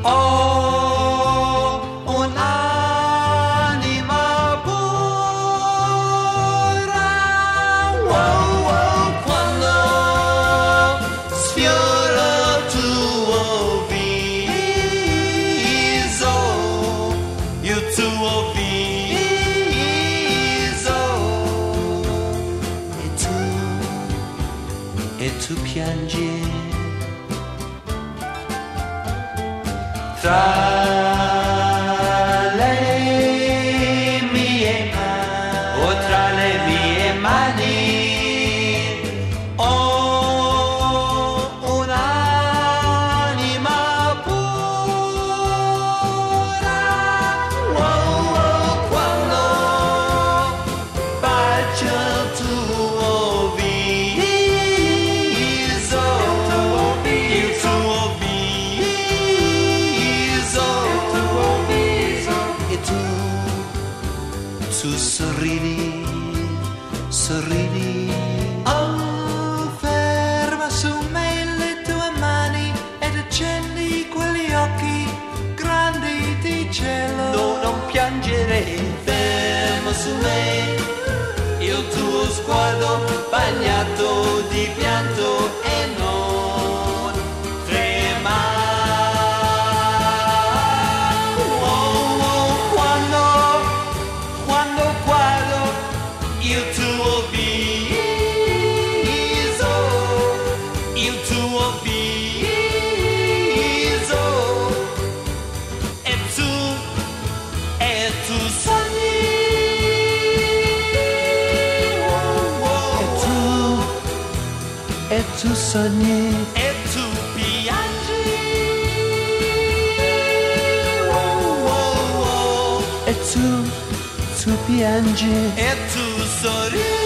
Ho un'anima pura, wow, wow, quando sfiora il tuo viso, il tuo viso, e tu piangi tra le mie mani, o tra le mie mani. Ho un'anima pura, wow, wow, quando bacia il tuo viso, il tuo viso, e tu sorridi, sorridi. Oh, ferma su me le tue mani ed accendi quegli occhi grandi di cielo. No, non piangere, ferma su me il tuo sguardo bagnato di pianto e non tremare. Quando guardo il tuo viso, il tuo viso, e tu sogni, e tu sogni, e tu piangi, e tu piangi, e tu sorridi.